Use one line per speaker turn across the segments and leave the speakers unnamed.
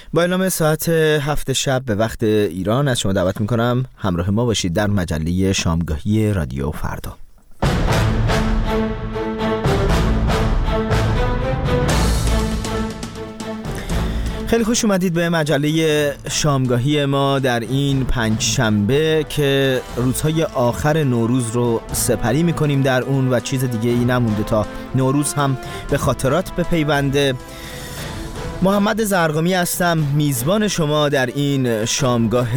با اعلام ساعت 7 شب به وقت ایران از شما دعوت میکنم همراه ما باشید در مجله شامگاهی رادیو فردا. خیلی خوش اومدید به مجله شامگاهی ما در این پنجشنبه که روزهای آخر نوروز رو سپری میکنیم در اون و چیز دیگه ای نمونده تا نوروز هم به خاطرات بپیونده. محمد زرقامی هستم، میزبان شما در این شامگاه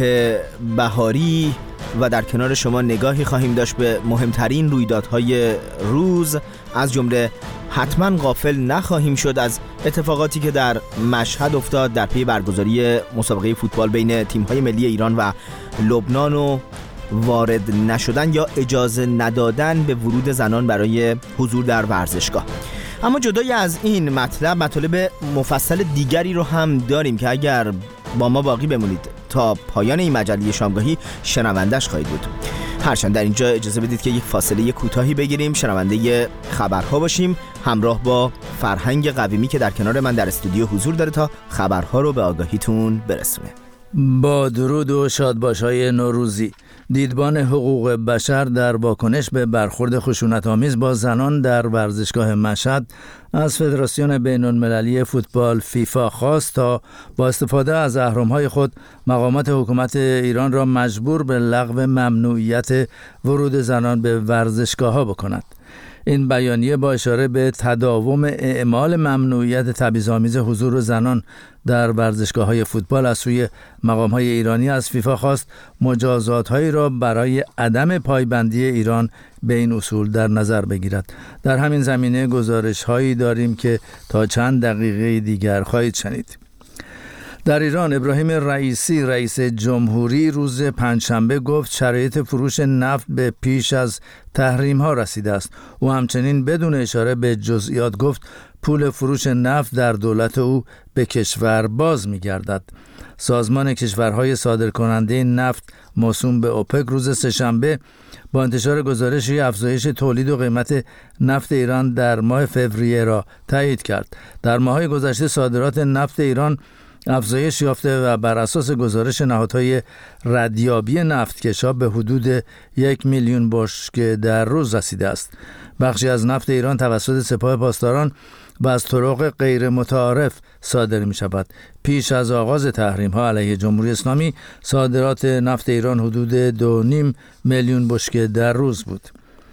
بهاری و در کنار شما نگاهی خواهیم داشت به مهمترین رویدادهای روز. از جمله حتما غافل نخواهیم شد از اتفاقاتی که در مشهد افتاد در پی برگزاری مسابقه فوتبال بین تیم‌های ملی ایران و لبنان و وارد نشدن یا اجازه ندادن به ورود زنان برای حضور در ورزشگاه. اما جدای از این مطالب مفصل دیگری رو هم داریم که اگر با ما باقی بمونید تا پایان این مجله شامگاهی شنوندش خواهید بود. هرچند در اینجا اجازه بدید که یک فاصله کوتاهی بگیریم، شنونده خبرها باشیم همراه با فرهنگ قویمی که در کنار من در استودیو حضور داره تا خبرها رو به آگاهیتون برسونه.
با درود و شادباش‌های نوروزی. دیدبان حقوق بشر در واکنش به برخورد خشونت‌آمیز با زنان در ورزشگاه مشهد از فدراسیون بین‌المللی فوتبال فیفا خواست تا با استفاده از اهرم‌های خود مقامات حکومت ایران را مجبور به لغو ممنوعیت ورود زنان به ورزشگاه‌ها بکند. این بیانیه با اشاره به تداوم اعمال ممنوعیت تبعیض‌آمیز حضور زنان در ورزشگاه‌های فوتبال از سوی مقام‌های ایرانی از فیفا خواست مجازات‌هایی را برای عدم پایبندی ایران به این اصول در نظر بگیرد. در همین زمینه گزارش‌هایی داریم که تا چند دقیقه دیگر خواهید شنید. در ایران ابراهیم رئیسی رئیس جمهوری روز پنجشنبه گفت شرایط فروش نفت به پیش از تحریم ها رسیده است. او همچنین بدون اشاره به جزئیات گفت پول فروش نفت در دولت او به کشور باز می گردد. سازمان کشورهای صادرکننده نفت موسوم به اوپک روز سه‌شنبه با انتشار گزارشی افزایش تولید و قیمت نفت ایران در ماه فوریه را تایید کرد. در ماه‌های گذشته صادرات نفت ایران افزایش یافته و بر اساس گزارش نهادهای ردیابی نفتکشا به حدود 1 میلیون بشکه در روز رسیده است. بخشی از نفت ایران توسط سپاه پاسداران و از طرق غیر متعارف صادر می شود. پیش از آغاز تحریم ها علیه جمهوری اسلامی صادرات نفت ایران حدود 2.5 میلیون بشکه در روز بود.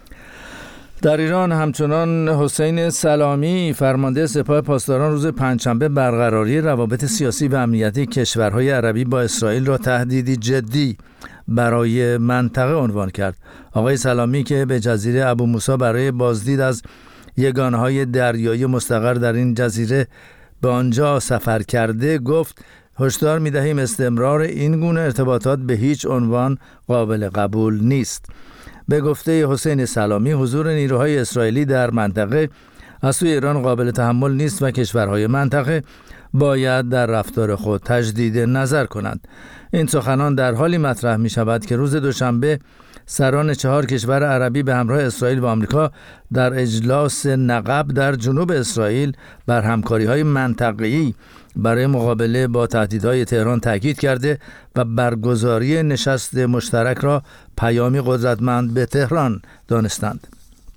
در ایران همچنان حسین سلامی فرمانده سپاه پاسداران روز پنجشنبه برقراری روابط سیاسی و امنیتی کشورهای عربی با اسرائیل را تهدیدی جدی برای منطقه عنوان کرد. آقای سلامی که به جزیره ابو موسی برای بازدید از یگانه‌های دریایی مستقر در این جزیره به آنجا سفر کرده گفت هشدار می‌دهیم استمرار این گونه ارتباطات به هیچ عنوان قابل قبول نیست. به گفته حسین سلامی حضور نیروهای اسرائیلی در منطقه از سوی ایران قابل تحمل نیست و کشورهای منطقه باید در رفتار خود تجدید نظر کنند. این سخنان در حالی مطرح می شود که روز دوشنبه سران 4 کشور عربی به همراه اسرائیل و آمریکا در اجلاس نقب در جنوب اسرائیل بر همکاری‌های منطقه‌ای برای مقابله با تهدیدهای تهران تاکید کرده و برگزاری نشست مشترک را پیامی قدرتمند به تهران دانستند.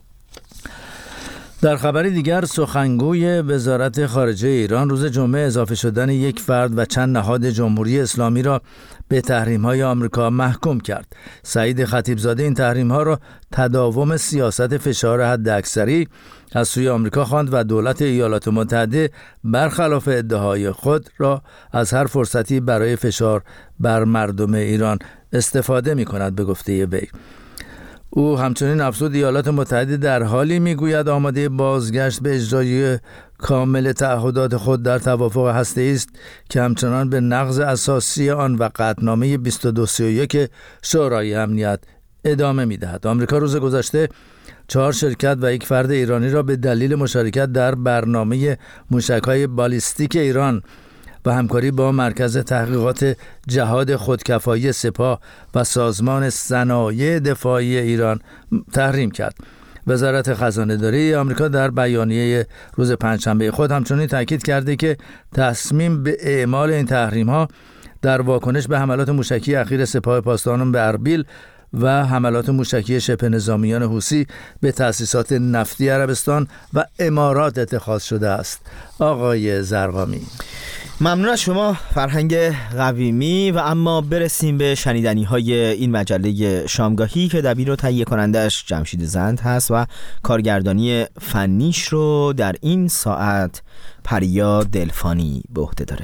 در خبری دیگر سخنگوی وزارت خارجه ایران روز جمعه اضافه شدن یک فرد و چند نهاد جمهوری اسلامی را به تحریم‌های آمریکا محکوم کرد. سعید خطیبزاده این تحریم‌ها را تداوم سیاست فشار حداکثری از سوی آمریکا خواند و دولت ایالات متحده برخلاف ادعاهای خود را از هر فرصتی برای فشار بر مردم ایران استفاده می‌کند به گفته وی. او همچنین افزود ایالات متحده در حالی میگوید آماده بازگشت به اجرای کامل تعهدات خود در توافق هسته‌ای است که همچنان به نقض اساسی آن و قطعنامه 2231 شورای امنیت ادامه می‌دهد. آمریکا روز گذشته 4 شرکت و 1 فرد ایرانی را به دلیل مشارکت در برنامه موشک‌های بالیستیک ایران و همکاری با مرکز تحقیقات جهاد خودکفایی سپاه و سازمان صنایع دفاعی ایران تحریم کرد. وزارت خزانه‌داری آمریکا در بیانیه روز پنجشنبه خود همچنین تاکید کرده که تصمیم به اعمال این تحریم‌ها در واکنش به حملات موشکی اخیر سپاه پاسداران به اربیل و حملات موشکی شبه نظامیان حوثی به تأسیسات نفتی عربستان و امارات اتخاذ شده است. آقای زرقامی.
ممنون از شما فرهنگ قویمی. و اما برسیم به شنیدنی های این مجله شامگاهی که دبیر و تهیه کنندش جمشید زند هست و کارگردانی فنیش رو در این ساعت پریا دلفانی به عهده داره.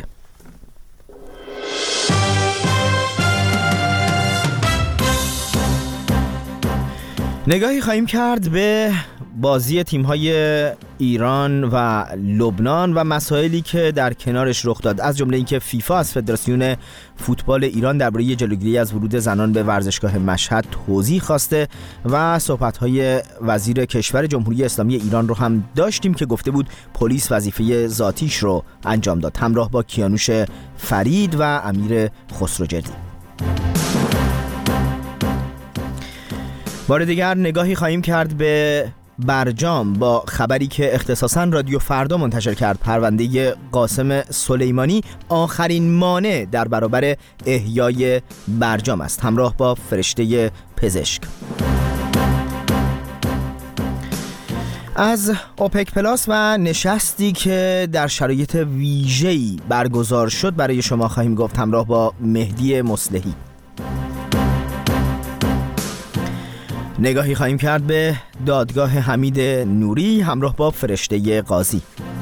نگاهی خواهیم کرد به بازی تیم‌های ایران و لبنان و مسائلی که در کنارش رخ داد، از جمله اینکه فیفا از فدراسیون فوتبال ایران درباره جلوگیری از ورود زنان به ورزشگاه مشهد توضیح خواسته و صحبت‌های وزیر کشور جمهوری اسلامی ایران رو هم داشتیم که گفته بود پلیس وظیفه ذاتیش رو انجام داد، همراه با کیانوش فرید و امیر خسروجردی. بار دیگر نگاهی خواهیم کرد به برجام با خبری که اختصاصاً رادیو فردا منتشر کرد. پرونده قاسم سلیمانی آخرین مانع در برابر احیای برجام است، همراه با فرشته پزشک. از اوپک پلاس و نشستی که در شرایط ویژه‌ای برگزار شد برای شما خواهیم گفت، همراه با مهدی مصلحی. نگاهی خواهیم کرد به دادگاه حمید نوری همراه با فرشته قاضی.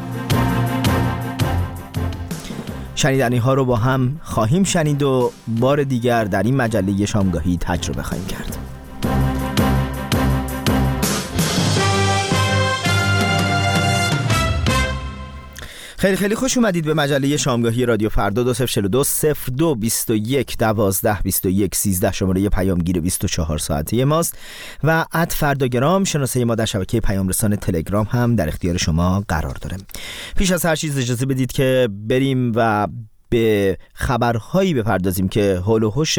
شنیدنی ها رو با هم خواهیم شنید و بار دیگر در این مجله شامگاهی تجربه خواهیم کرد. خیلی خیلی خوش اومدید به مجله شامگاهی رادیو فردا. 2042 02 21 12 21 13 شماره پیامگیر 24 ساعته ماست و @فرداگرام شناسه ما در شبکه پیام رسان تلگرام هم در اختیار شما قرار داره. پیش از هر چیز اجازه بدید که بریم و به خبرهایی بپردازیم که حول و حوش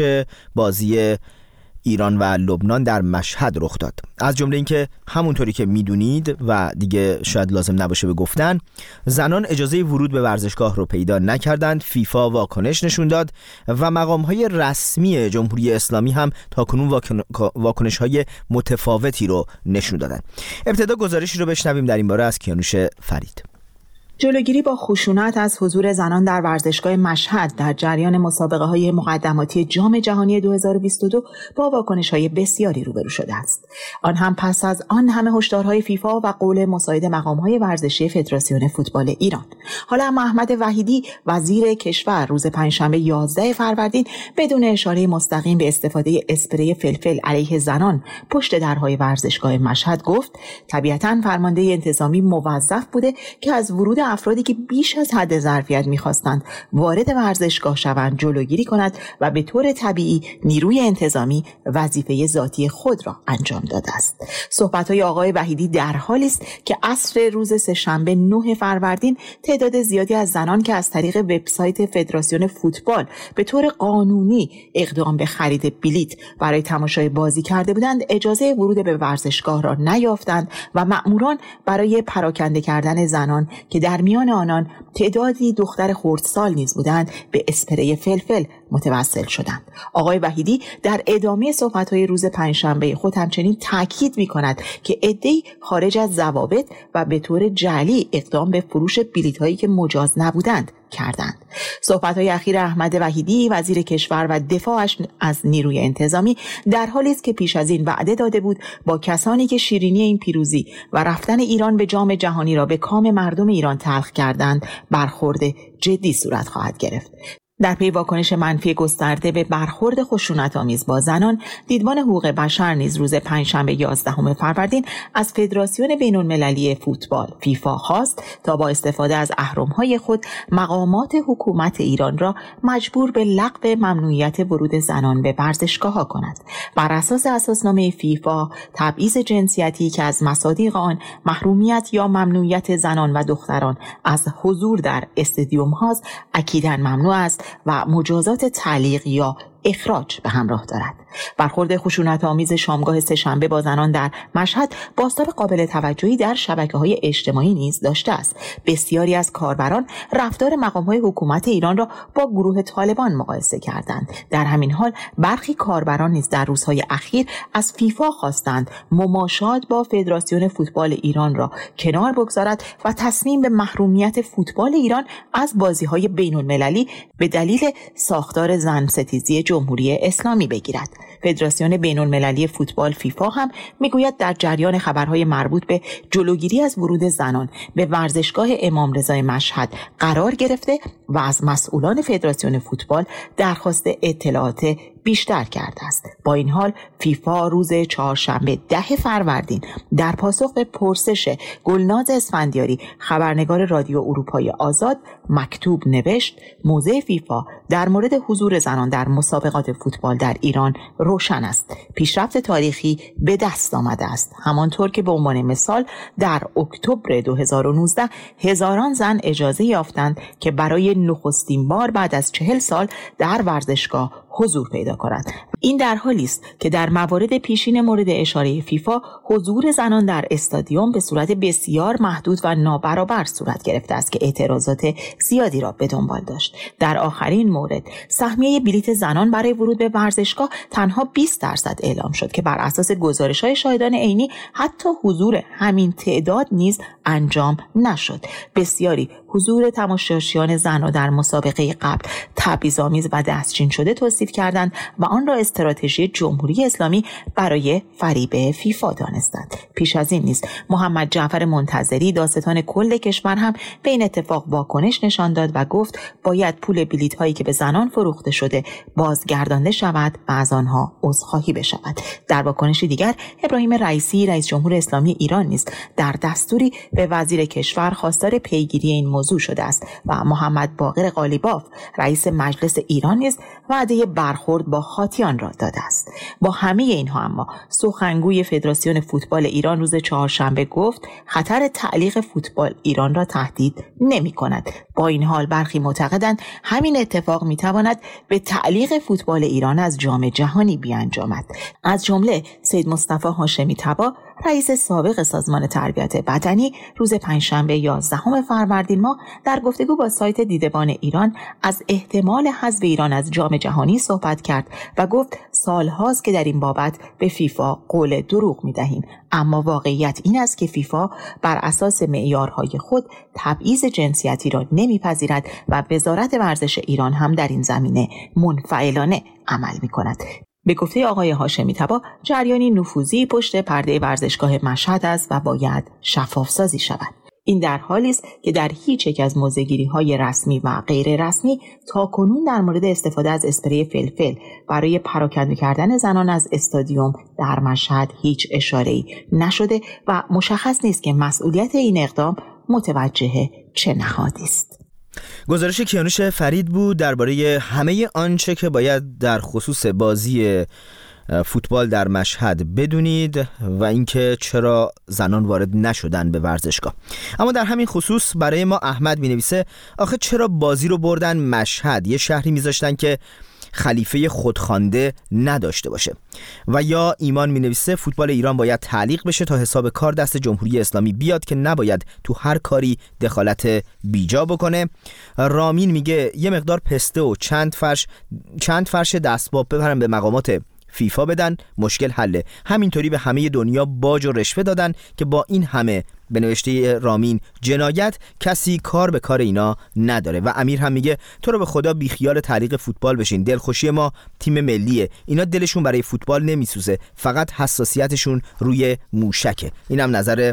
بازی ایران و لبنان در مشهد رخ داد. از جمله اینکه همونطوری که میدونید و دیگه شاید لازم نباشه بگفتن، زنان اجازه ورود به ورزشگاه رو پیدا نکردند. فیفا واکنش نشون داد و مقام‌های رسمی جمهوری اسلامی هم تاکنون واکنش‌های متفاوتی رو نشون دادن. ابتدا گزارشی رو بشنویم در این باره از کیانوش فرید.
جلوگیری با خشونت از حضور زنان در ورزشگاه مشهد در جریان مسابقه‌های مقدماتی جام جهانی 2022 با واکنش‌های بسیاری روبرو شده است. آن هم پس از آن همه هشدارهای فیفا و قول مساعد مقام‌های ورزشی فدراسیون فوتبال ایران. حالا احمد وحیدی وزیر کشور روز پنجشنبه 11 فروردین بدون اشاره مستقیم به استفاده اسپری فلفل علیه زنان پشت درهای ورزشگاه مشهد گفت طبیعتاً فرمانده انتظامی موظف بوده که از ورود افرادی که بیش از حد ظرفیت می‌خواستند وارد ورزشگاه شوند جلوگیری کند و به طور طبیعی نیروی انتظامی وظیفه ذاتی خود را انجام داده است. صحبت‌های آقای وحیدی در حالی است که عصر روز سه‌شنبه 9 فروردین تعداد زیادی از زنان که از طریق وبسایت فدراسیون فوتبال به طور قانونی اقدام به خرید بلیت برای تماشای بازی کرده بودند اجازه ورود به ورزشگاه را نیافتند و مأموران برای پراکنده کردن زنان که در میان آنان تعدادی دختر خردسال نیز بودند به اسپری فلفل متوسل شدند. آقای وحیدی در ادامه صحبت‌های روز پنجشنبه خود همچنین تاکید می‌کند که عده‌ای خارج از ضوابط و به طور جعلی اقدام به فروش بلیط‌هایی که مجاز نبودند کردند. صحبت‌های اخیر احمد وحیدی وزیر کشور و دفاعش از نیروی انتظامی در حالی است که پیش از این وعده داده بود با کسانی که شیرینی این پیروزی و رفتن ایران به جام جهانی را به کام مردم ایران تلخ کردند برخورد جدی صورت خواهد گرفت. در پی واکنش منفی گسترده به برخورد خشونت‌آمیز با زنان، دیدبان حقوق بشر نیز روز پنجشنبه 11 فروردین از فدراسیون بین‌المللی فوتبال فیفا خواست تا با استفاده از اهرم‌های خود مقامات حکومت ایران را مجبور به لغو ممنوعیت ورود زنان به ورزشگاه‌ها کند. بر اساس اساسنامه فیفا، تبعیض جنسیتی که از مصادیق آن محرومیت یا ممنوعیت زنان و دختران از حضور در استادیوم‌ها اکیداً ممنوع است و مجازات تعلیق یا اخراج به همراه دارد. برخورد خشونت‌آمیز شامگاه سه‌شنبه با زنان در مشهد بازتاب قابل توجهی در شبکه‌های اجتماعی نیز داشته است. بسیاری از کاربران رفتار مقام‌های حکومت ایران را با گروه طالبان مقایسه کردند. در همین حال برخی کاربران نیز در روزهای اخیر از فیفا خواستند مماشات با فدراسیون فوتبال ایران را کنار بگذارد و تصمیم به محرومیت فوتبال ایران از بازی‌های بین‌المللی به دلیل ساختار زن ستیزی جمهوری اسلامی بگیرد. فدراسیون بین‌المللی فوتبال فیفا هم میگوید در جریان خبرهای مربوط به جلوگیری از ورود زنان به ورزشگاه امام رضای مشهد قرار گرفته و از مسئولان فدراسیون فوتبال درخواست اطلاعات بیشتر کرده است. با این حال فیفا روز چهارشنبه 10 فروردین در پاسخ به پرسش گلناز اسفندیاری خبرنگار رادیو اروپای آزاد مکتوب نوشت موضع فیفا در مورد حضور زنان در مسابقات فوتبال در ایران روشن است. پیشرفت تاریخی به دست آمده است. همانطور که به عنوان مثال در اکتبر 2019 هزاران زن اجازه یافتند که برای نخستین بار بعد از 40 سال در ورزشگاه حضور پیدا کنند. این در حالی است که در موارد پیشین مورد اشاره فیفا حضور زنان در استادیوم به صورت بسیار محدود و نابرابر صورت گرفته است که اعتراضات زیادی را به دنبال داشت. در آخرین مورد سهمیه بلیت زنان برای ورود به ورزشگاه تنها 20% اعلام شد که بر اساس گزارش‌های شاهدان عینی حتی حضور همین تعداد نیز انجام نشد. بسیاری حضور تماشاچیان زنان در مسابقه قبل تبعیض‌آمیز و دستچین شده توصیف کردند و آن را استراتژی جمهوری اسلامی برای فریب فیفا دانستند. پیش از این نیز محمد جعفر منتظری داستان کل کشور هم به این اتفاق واکنش نشان داد و گفت باید پول بلیط هایی که به زنان فروخته شده بازگردانده شود و از آنها عذرخواهی بشود. در واکنش دیگر ابراهیم رئیسی رئیس جمهور اسلامی ایران نیز در دستوری به وزیر کشور خواستار پیگیری این موضوع شده است و محمد باقر قالیباف رئیس مجلس ایران نیز وعده برخورد با خاطیان را داده است. با همه اینها اما سخنگوی فدراسیون فوتبال ایران روز چهارشنبه گفت خطر تعلیق فوتبال ایران را تهدید نمی کند. با این حال برخی معتقدند همین اتفاق می تواند به تعلیق فوتبال ایران از جام جهانی بیانجامد. از جمله سید مصطفی هاشمی طبا رئیس سابق سازمان تربیت بدنی روز پنجشنبه 11 فروردین ماه در گفتگو با سایت دیدبان ایران از احتمال حذف ایران از جام جهانی صحبت کرد و گفت سالهاست که در این بابت به فیفا قول دروغ می‌دهیم، اما واقعیت این است که فیفا بر اساس معیارهای خود تبعیض جنسیتی را نمی‌پذیرد و وزارت ورزش ایران هم در این زمینه منفعلانه عمل می‌کند. به گفته آقای هاشمی طبا جریانی نفوذی پشت پرده ورزشگاه مشهد است و باید شفاف‌سازی شود. این در حالی است که در هیچ یک از موضع‌گیری‌های رسمی و غیر رسمی تاکنون در مورد استفاده از اسپری فلفل برای پراکنده کردن زنان از استادیوم در مشهد هیچ اشاره‌ای نشده و مشخص نیست که مسئولیت این اقدام متوجه چه نهادی است.
گزارش کیانوش فرید بود درباره همه آنچه که باید در خصوص بازی فوتبال در مشهد بدونید و اینکه چرا زنان وارد نشدن به ورزشگاه. اما در همین خصوص برای ما احمد می‌نویسه آخه چرا بازی رو بردن مشهد، یه شهری می‌ذاشتن که خلیفه خودخوانده نداشته باشه. و یا ایمان می‌نویسه فوتبال ایران باید تعلیق بشه تا حساب کار دست جمهوری اسلامی بیاد که نباید تو هر کاری دخالت بیجا بکنه. رامین میگه یه مقدار پسته و چند فرش دستباب ببرن به مقامات فیفا بدن، مشکل حله. همینطوری به همه دنیا باج و رشوه دادن که با این همه، به نوشته رامین، جنایت کسی کار به کار اینا نداره. و امیر هم میگه تو رو به خدا بیخیال تعلیق فوتبال بشین، دلخوشی ما تیم ملیه، اینا دلشون برای فوتبال نمیسوزه، فقط حساسیتشون روی موشکه. اینم نظر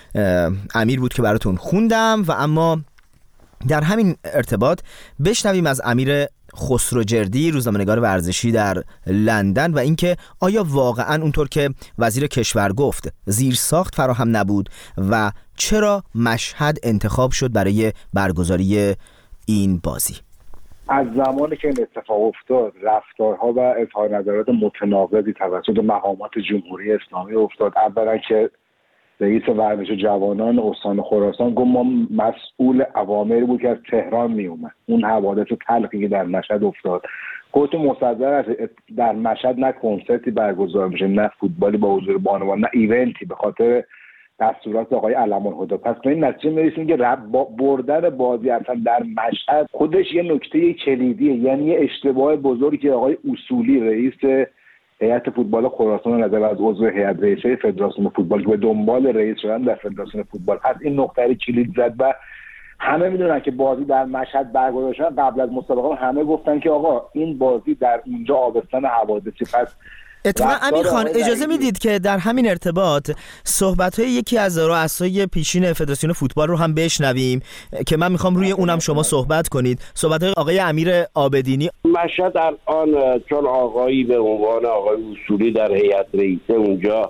امیر بود که براتون خوندم. و اما در همین ارتباط بشنویم از امیر خسروجردی، روزنامه‌نگار ورزشی در لندن، و اینکه آیا واقعاً اونطور که وزیر کشور گفت زیرساخت فراهم نبود و چرا مشهد انتخاب شد برای برگزاری این بازی.
از زمانی که این اتفاق افتاد رفتارها و اظهار نظرات متناقضی توسط مقامات جمهوری اسلامی افتاد. اولا که رئیس ورزش جوانان استان خراسان گفت ما مسئول اوامری بود که از تهران می اومد. اون حوادث تلخی که در مشهد افتاد خودتون مصدق است در مشهد نه کنسرتی برگزار میشه، نه فوتبالی با حضور بانوان، نه ایونتی به خاطر دستورات آقای علم‌الهدی. پس به این نتیجه میرسیم که بردن بازی اصلا در مشهد خودش یه نکته کلیدیه، یعنی یه اشتباه بزرگی که آقای اصولی رئیس هیئت فوتبال خراسان نظر از عضو هیئت رئیسه فدراسیون فوتبال که به دنبال رئیس شدن در فدراسیون فوتبال هست، این نقطه کلید زد و همه میدونن که بازی در مشهد برگزار شد. قبل از مسابقه همه گفتن که آقا این بازی در اونجا آبستن حوادثی. پس
اتفاقا امیر خان اجازه میدید که در همین ارتباط صحبت‌های یکی از رؤسای پیشین فدراسیون فوتبال رو هم بشنویم که من میخوام روی اونم شما صحبت کنید. صحبت‌های آقای امیر عابدینی.
مشهد الان چون آقایی به عنوان آقای اصولی در هیئت رئیسه اونجا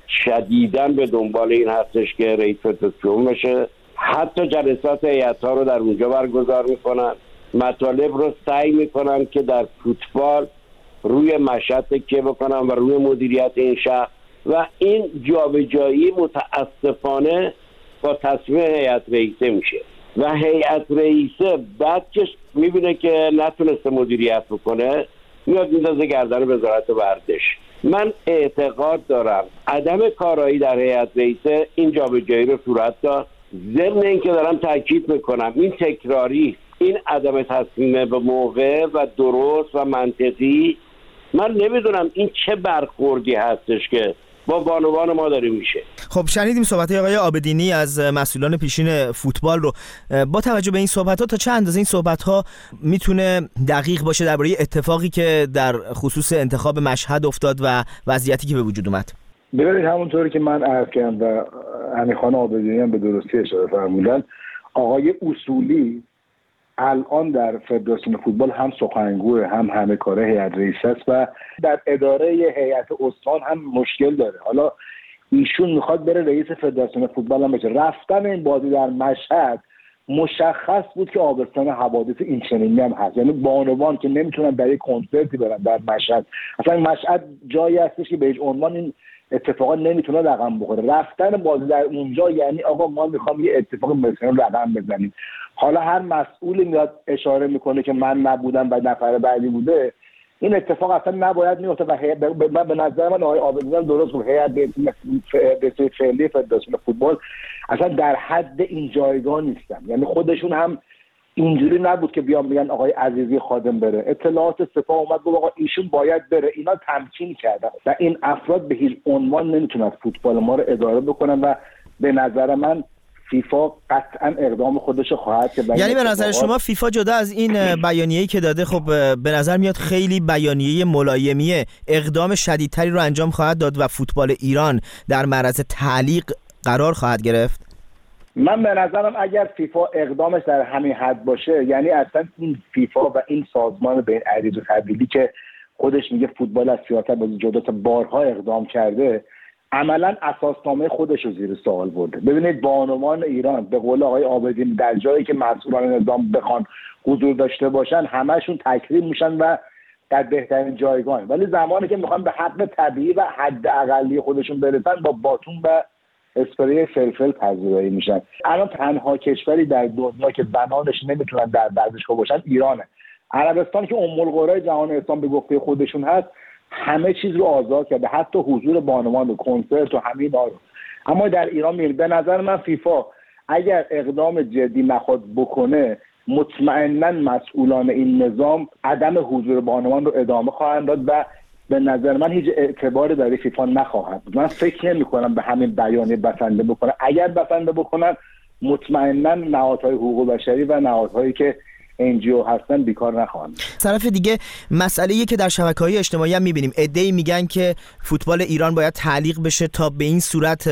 شدیداً به دنبال این هستش که رئیس فدراسیون بشه، حتی جلسات هیئت‌ها رو در اونجا برگزار میکنن، مطالب رو سعی میکنن که در فوتبال روی مشهد تکیه بکنن و روی مدیریت این شهر و این جابجایی متاسفانه با تصمیم هیئت رئیسه میشه و هیئت رئیسه بعد که میبینه که نتونسته مدیریت بکنه میاد میندازه گردن وزارت ورزش. من اعتقاد دارم عدم کارایی در هیئت رئیسه این جابجایی رو صورت داد. ضمن اینکه دارم تاکید میکنم این تکراری، این عدم تصمیم به موقع و درست و منطقی، من نمیدونم این چه برخوردی هستش که با بانوان ما داره میشه.
خب شنیدیم صحبت‌های آقای عابدینی از مسئولان پیشین فوتبال رو. با توجه به این صحبت‌ها تا چه اندازه این صحبت‌ها میتونه دقیق باشه درباره اتفاقی که در خصوص انتخاب مشهد افتاد و وضعیتی که به وجود اومد؟
ببینید همونطوری که من عرض کردم و امیرخان عابدینی هم به درستی اشاره فرمودن، آقای اصولی الان در فدراسیون فوتبال هم سخنگوه هم همه کاره هیئت رئیسه است و در اداره هیئت استان هم مشکل داره. حالا ایشون میخواد بره رئیس فدراسیون فوتبال هم بشه. رفتن این بازی در مشهد مشخص بود که آبستن حوادث این چنینی هم هست، یعنی بانوان که نمیتونن برای کنسرتی برن در مشهد، اصلا مشهد جایی هستش که به هیچ عنوان این اتفاقا نمیتونه رقم بخوره. رفتن بازی در اونجا یعنی آقا ما میخوام یه اتفاق مثلا رقم بزنیم. حالا هر مسئولی میاد اشاره میکنه که من نبودم و نفر بعدی بوده، این اتفاق اصلا نباید میفته و به نظر من آقای عابدینی درست بود. هیئت رئیسه فعلی فدراسیون فوتبال اصلا در حد این جایگاه نیستن، یعنی خودشون هم اینجوری نبود که بیان بگن آقای عزیزی خادم بره. اطلاعات سپاه اومد گفت آقا ایشون باید بره. اینا تمکین کردن و این افراد به هیچ عنوان نمیتونن فوتبال ما رو اداره بکنن و به نظر من فیفا قطعا اقدام خودش خواهد کرد.
یعنی به نظر شما فیفا جدا از این بیانیه‌ای که داده، خب به نظر میاد خیلی بیانیه ملایمیه، اقدام شدیدتری رو انجام خواهد داد و فوتبال ایران در معرض تعلیق قرار خواهد گرفت؟
من به نظرم اگر فیفا اقدامش در همین حد باشه، یعنی اصلا این فیفا و این سازمان بین عریض و تبدیلی که خودش میگه فوتبال از سیاست بازی جداست بارها اقدام کرده، عملا اساسنامه خودش رو زیر سوال برده. ببینید بانوان ایران به قول آقای عابدین در جایی که مسئولان نظام بخوان حضور داشته باشن همشون تکریم میشن و در بهترین جایگاه، ولی زمانی که میخوان به حق طبیعی و حد اقلی خودشون برسن با باتون و اسپری فلفل پذیرایی میشن. الان تنها کشوری در دنیا که زنانش نمیتونن در ورزشگاه باشن ایرانه. عربستان که ام القری جهان اسلام به گفته خودشون هست همه چیز رو آزاد کرده، حتی حضور بانوان و کنسرت و همین رو. اما در ایران میگه به نظر من فیفا اگر اقدام جدی نخواد بکنه مطمئنا مسئولان این نظام عدم حضور بانوان رو ادامه خواهند داد و به نظر من هیچ اعتباری برای فیفا نخواهد بود. من فکر نمی‌کنم به همین بیانیه بسنده بکنن. اگر بسنده بکنن مطمئنا نهادهای حقوق بشری و نهادهایی که NGO هستن بیکار نخواهند.
طرف دیگه مسئله‌ای که در شبکه‌های اجتماعی هم می‌بینیم، عده‌ای میگن که فوتبال ایران باید تعلیق بشه تا به این صورت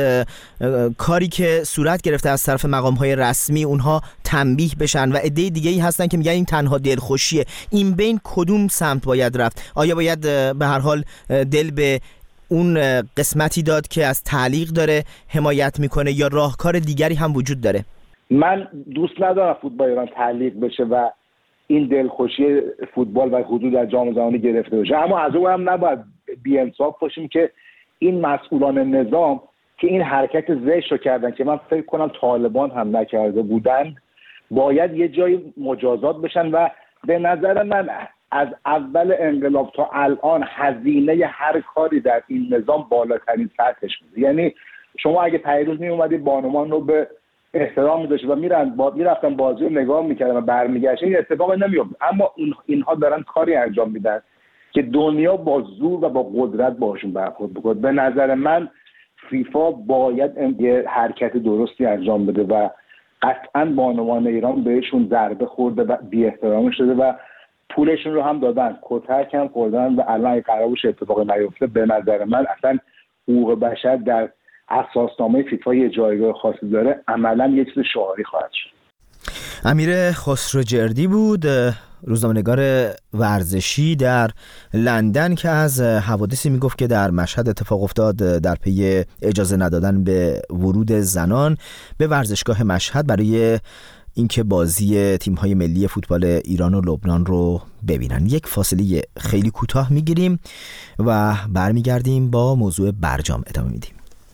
کاری که صورت گرفته از طرف مقام‌های رسمی اونها تنبیه بشن و عده‌ای دیگه‌ای هستن که میگن این تنها دلخوشیه. این بین کدوم سمت باید رفت؟ آیا باید به هر حال دل به اون قسمتی داد که از تعلیق داره حمایت میکنه یا راهکار دیگری هم وجود داره؟
من دوست ندارم فوتبال ایران تعلیق بشه و این دلخوشی فوتبال و حضور در جام جهانی گرفته بشه، اما از اون هم نباید بی‌انصاف باشیم که این مسئولان نظام که این حرکت زشت رو کردن که من فکر کنم طالبان هم نکرده بودن باید یه جایی مجازات بشن و به نظر من از اول انقلاب تا الان هزینه هر کاری در این نظام بالاترین سطحش بوده. یعنی شما اگه پیروز میومدید بانوان رو به احترام می‌ذاشتید و میرفتن بازی رو نگاه می‌کردن و برمیگشتن، این اتفاق نمی‌افتاد. اما اینها دارن کاری انجام میدن که دنیا با زور و با قدرت باشون برخورد بکنه. به نظر من فیفا باید یه حرکت درستی انجام بده و قطعاً بانوان ایران بهشون ضربه خورده و بی احترامی شده و پولشون رو هم دادن، کتک هم خوردن و الان قرار باشه اتفاقی نیفته. به نظر من اصلا حقوق بشر در اساسنامه فیفا یه جایگاه خاصی داره، عملاً یه چیز شعاری خواهد شد.
امیر خسروجردی بود، روزنامه‌نگار ورزشی در لندن، که از حوادثی میگفت که در مشهد اتفاق افتاد در پی اجازه ندادن به ورود زنان به ورزشگاه مشهد برای اینکه بازی تیم‌های ملی فوتبال ایران و لبنان رو ببینن. یک فاصله خیلی کوتاه میگیریم و برمیگردیم با موضوع برجام ادامه میدیم.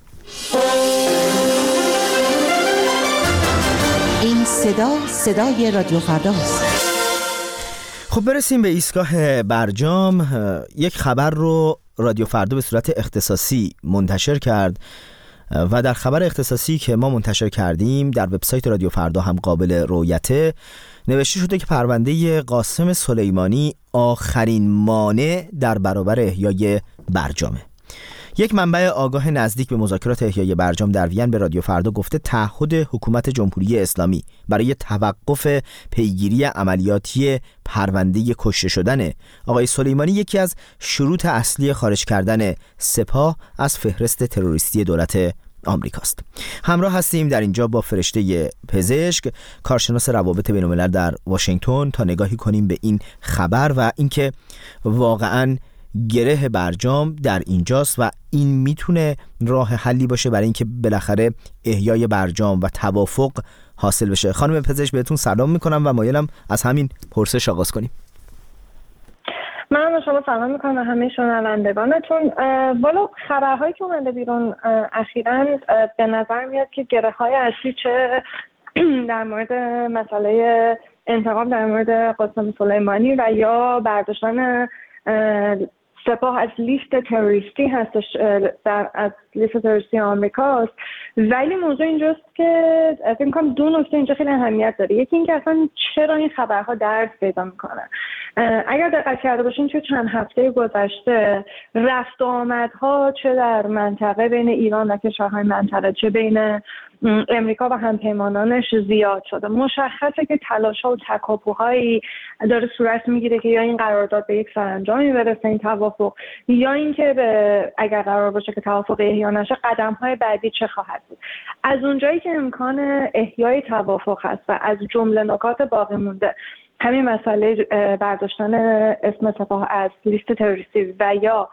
این صدای رادیو فرداست.
خب برسیم به ایستگاه برجام. یک خبر رو رادیو فردا به صورت اختصاصی منتشر کرد و در خبر اختصاصی که ما منتشر کردیم در وبسایت رادیو فردا هم قابل رؤیته نوشته شده که پرونده قاسم سلیمانی آخرین مانع در برابر احیای برجامه. یک منبع آگاه نزدیک به مذاکرات احیای برجام در وین به رادیو فردا گفته تعهد حکومت جمهوری اسلامی برای توقف پیگیری عملیاتی پرونده کشته شدن آقای سلیمانی یکی از شروط اصلی خارج کردن سپاه از فهرست تروریستی دولت آمریکاست. همراه هستیم در اینجا با فرشته پزشک، کارشناس روابط بین‌الملل در واشنگتن، تا نگاهی کنیم به این خبر و اینکه واقعاً گره برجام در اینجاست و این میتونه راه حلی باشه برای اینکه بالاخره احیای برجام و توافق حاصل بشه. خانم پزشک بهتون سلام میکنم و مایلم از همین پرسش آغاز کنیم.
من شما سلام میکنم و همه شنوندگانتون. والا خبرهایی که اومده بیرون اخیراً به نظر میاد که گره های اصلی چه در مورد مسئله انتقام در مورد قاسم سلیمانی و یا برداشتن سپاه از لیست تروریستی هستش، از لیست تروریستی آمریکاست. ولی موضوع اینجاست که فکر می‌کنم دو نکته اینجا خیلی اهمیت داره. یکی این که اصلا چرا این خبرها درس پیدا میکنن. اگر دقت کرده باشین توی چند هفته گذشته رفت و آمدها چه در منطقه بین ایران و کشورهای منطقه چه بین امریکا و همپیمانانش زیاد شده. مشخصه که تلاش‌ها و تکاپوهایی داره صورت میگیره که یا این قرارداد به یک سرانجامی برسه، این توافق، یا اینکه اگر قرار باشه که توافق احیا نشه قدم‌های بعدی چه خواهد بود. از اونجایی که امکان احیای توافق هست و از جمله نکات باقی مونده همین مسئله برداشتن اسم سپاه از لیست تروریستی و یا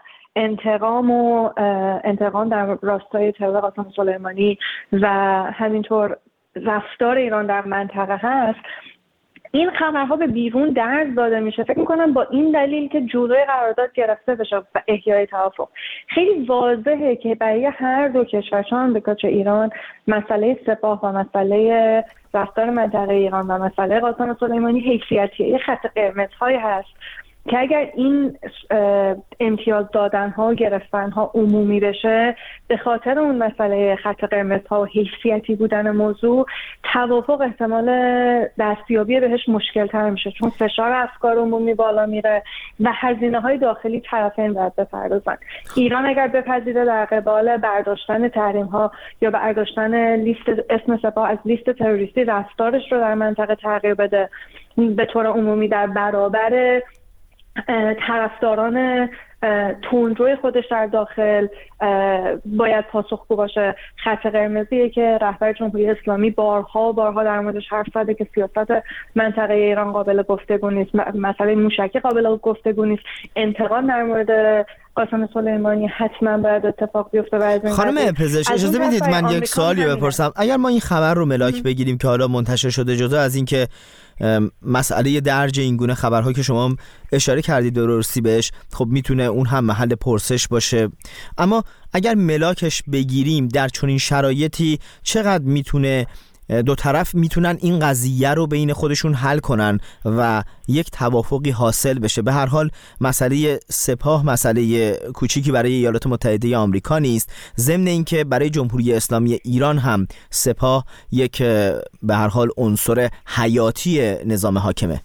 انتقام در راستای ترور قاسم سلیمانی و همینطور رفتار ایران در منطقه هست، این خبرها به بیرون درز داده میشه. فکر میکنم با این دلیل که جلوی قرارداد گرفته بشه و احیای توافق، خیلی واضحه که برای هر دو کشور چه آمریکا چه ایران مسئله سپاه و مسئله رفتار منطقه ایران و مسئله قاسم سلیمانی حیثیتیه، یه خط قرمزهایی هست که اگر این امتیاز دادن‌ها و گرفتن‌ها عمومی بشه به خاطر اون مسئله خط قرمزها و حیثیتی بودن موضوع، توافق احتمال دستیابی بهش مشکل‌تر میشه، چون فشار افکار عمومی بالا میره و هزینه‌های داخلی طرفین باید بپردازن. ایران اگر بپذیره در قبال برداشتن تحریم‌ها یا برداشتن لیست اسم سپاه از لیست تروریستی رفتارش رو در منطقه تغییر بده، به طور عمومی در برابر طرفداران تندروی خودش در داخل باید پاسخگو باشه. خط قرمزیه که رهبر جمهوری اسلامی بارها در موردش حرف زده که سیاست منطقه ایران قابل گفتگو نیست، مسئله موشکی قابل گفتگو نیست، انتقام در مورد قاسم سلیمانی حتما باید اتفاق بیفته.
خانم پزشک اجازه بدید من یک سوالی بپرسم. اگر ما این خبر رو ملاک بگیریم که حالا منتشر شده، جدا از این که مسئله درج این گونه خبرها که شما اشاره کردید درستی بهش، خب میتونه اون هم محل پرسش باشه، اما اگر ملاکش بگیریم در چنین شرایطی چقدر میتونه دو طرف میتونن این قضیه رو بین خودشون حل کنن و یک توافقی حاصل بشه. به هر حال مسئله سپاه مسئله کوچیکی برای ایالات متحده آمریکا نیست، ضمن اینکه برای جمهوری اسلامی ایران هم سپاه یک به هر حال عنصر حیاتی نظام حاکمه.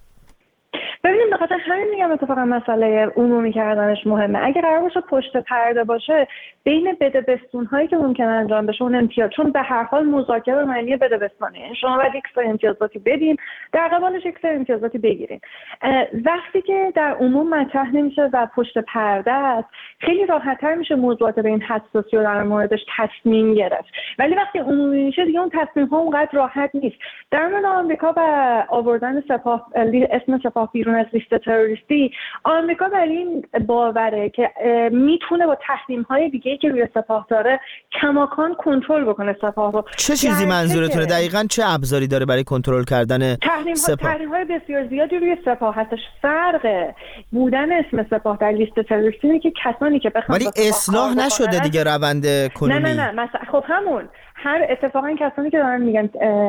ببینیم به خاطر همین میگم اتفاقا مسئله عمومی کردنش مهمه. اگه قرار باشه پشت پرده باشه بین بدبستون هایی که ممکن انجام بشه اون امتیاز، چون به هر حال مذاکره معنی بدبستانه، شما باید یک سری امتیازاتی بدین در قبالش یک سری امتیازاتی بگیرین. وقتی که در عموم مطرح نمیشه و پشت پرده است خیلی راحت‌تر میشه موضوعات به این حساسی و در موردش تصمیم گرفت، ولی وقتی عمومی میشه دیگه اون تصمیم ها اونقدر راحت نیست. در مورد آمریکا و آوردن سپاه اسم سپاه بیرون از لیست تروریستی، آمریکا بر این باوره که میتونه با تحریم‌های دیگه‌ای که روی سپاه داره کماکان کنترل بکنه سپاه رو.
چه چیزی منظورتونه دقیقاً؟ چه ابزاری داره برای کنترل کردن سپاه؟
تحریم‌های بسیار زیادی روی سپاه هستش. فرق بودن اسم سپاه در لیست تروریستی اینه که کسانی که بخوان
ولی اصلاح نشده دیگه روند کنونی.
نه خب همون هر اتفاقا کسانی که دارن میگن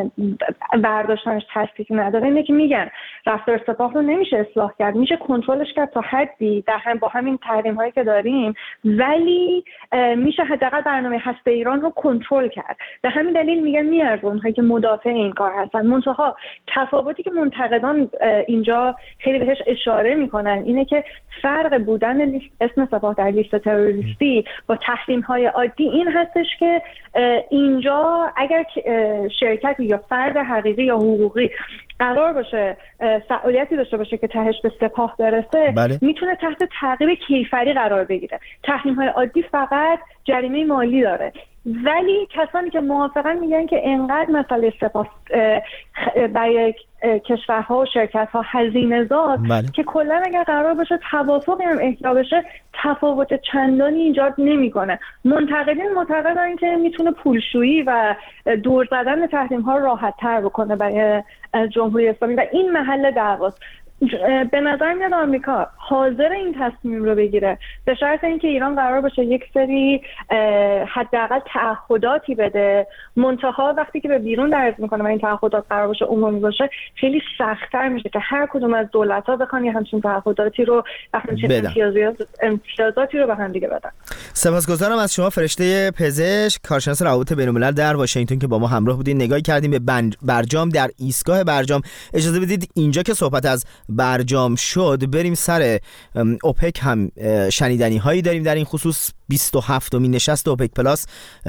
برداشتنش تصدیق نداره اینه که میگن رفتار سپاه رو نمیشه اصلاح کرد، میشه کنترلش کرد تا حدی با همین تحریم هایی که داریم، ولی میشه حداقل برنامه هسته ایران رو کنترل کرد. به همین دلیل میگن میارزون هایی که مدافع این کار هستن. منتها تفاوتی که منتقدان اینجا خیلی بهش اشاره میکنن اینه که فرق بودن اسم سپاه در لیست تروریستی با تحریم های عادی این هستش که اینجا اگر شرکت یا فرد حقیقی یا حقوقی قرار باشه فعالیتی داشته باشه که تهش به سپاه برسه،
بله.
میتونه تحت تعقیب کیفری قرار بگیره. تحریم‌های عادی فقط جریمه مالی داره. ولی کسانی که موافقن میگن که انقدر مسئله سپاه برای کشورها و شرکت‌ها هزینه زاد که کلا اگر قرار باشه توافقی هم احیا بشه تفاوت چندانی ایجاد نمیکنه. منتقدین معتقدن که میتونه پولشویی و دور زدن تحریم‌ها راحت‌تر بکنه برای جمهوری اسلامی و این محل دعواست. به نظر میاد آمریکا حاضر این تصمیم رو بگیره به شرط اینکه ایران قرار باشه یک سری حداقل تعهداتی بده، منتها وقتی که به بیرون درز میکنه و این تعهدات قرار باشه عمومی باشه خیلی سخت‌تر میشه که هر کدوم از دولت‌ها بخوان همچین تعهداتی رو و همچین امتیازاتی رو به هم دیگه بدن.
سپاسگزارم از شما فرشته پزشک، کارشناس روابط بین‌الملل در واشنگتن که با ما همراه بودین. نگاهی کردیم به برجام در ایستگاه برجام. اجازه بدید اینجا که صحبت از برجام شد بریم سر اوپک هم شنیدنی هایی داریم در این خصوص. 27مین نشست اوپک پلاس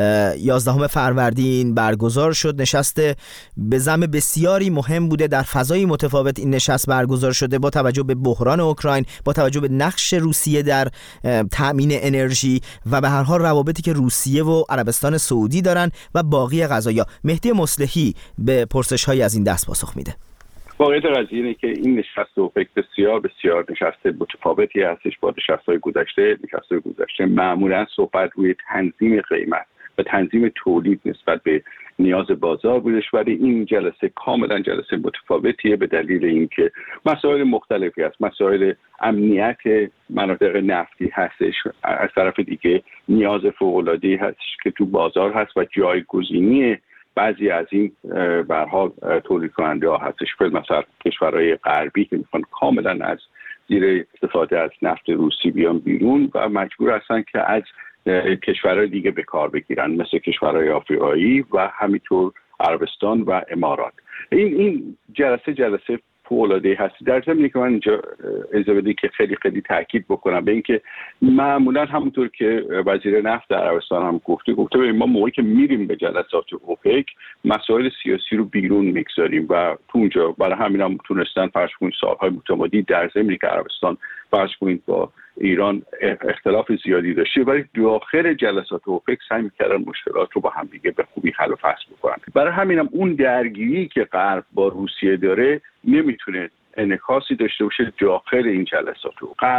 11 فروردین برگزار شد. نشست به زعم بسیاری مهم بوده، در فضای متفاوت این نشست برگزار شده با توجه به بحران اوکراین، با توجه به نقش روسیه در تأمین انرژی و به هر حال روابطی که روسیه و عربستان سعودی دارن و باقی قضایا. مهدی مصلحی به پرسش های از این دست پاسخ میده.
واقعیت قضیه اینه که این نشست اوپک بسیار بسیار نشست متفاوتی هستش با نشست‌های گذشته. نشست‌های گذشته معمولا صحبت روی تنظیم قیمت و تنظیم تولید نسبت به نیاز بازار بودش، ولی این جلسه کاملا جلسه متفاوتیه به دلیل اینکه مسائل مختلفی هست. مسائل امنیت مناطق نفتی هستش، از طرف دیگه نیاز فوق‌العاده‌ای هستش که تو بازار هست و جایگزینی بعضی از این به هر حال تولید کننده ها هستش. مثلا کشورهای غربی که میخوان کاملا از زیر استفاده از نفت روسی بیان بیرون و مجبور هستن که از کشورهای دیگه به کار بگیرن، مثل کشورهای آفریقایی و همینطور عربستان و امارات. این جلسه فوق‌العاده هست. در ضمن که من اینجا اجازه بدید که خیلی خیلی تاکید بکنم به اینکه معمولا همونطور که وزیر نفت عربستان هم گفته ما موقعی که میریم به جلسات اوپک مسائل سیاسی رو بیرون میگذاریم و تو اونجا برای همین هم تونستن فرض کنید سالهای متمادی در ضمن که عربستان فرض کنید با ایران اختلاف زیادی داشته، ولی داخل جلسات اوپک سعی می‌کردن مشکلات رو با هم دیگه به خوبی حل و فصل بکنن. برای همینم اون درگیری که غرب با روسیه داره نمیتونه انعکاسی داشته باشه داخل این جلسات. غرب